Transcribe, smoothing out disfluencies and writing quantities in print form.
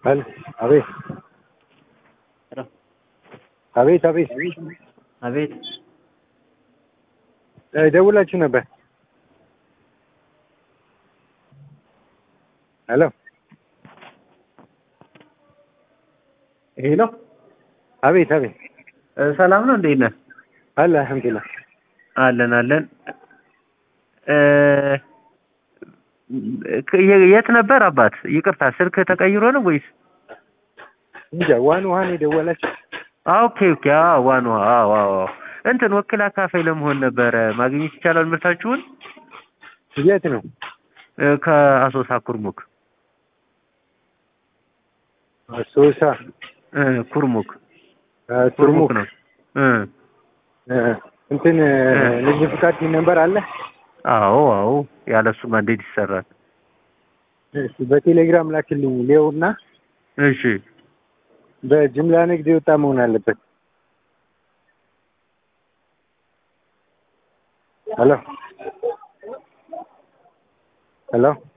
Vale, a ver, Hello. አቤት አቤት ደውላችሁ ነበር። ሄሎ ሄሎ። አቤት ሰላም ነው? እንዴት ነህ? አለ አልሐምዱሊላህ። አለን። የት ነበር አባት? ይቅርታ ስልክ ተቀይሮ ነው ወይስ? እንጃ ዋን ውሃን የደወላችሁ? ኦኬ። ዋን ውሃ። አዎ። እንትን ወኪል አካፋይ ለመሆን ነበረ። ማግኘት ይቻላል ምርታችሁን? የት ነው? ከአሶሳ ኩርሙክ። አሶሳ ኩርሙክ ነው። እ እንትን ንግድ ፍቃድ ነበር አለ? አዎ ያለሱማ እንዴት ይሰራል? እሺ በቴሌግራም ላክልኝ ሌውና። እሺ በጅምላ ንግድ የወጣ መሆን አለበት። ሄሎ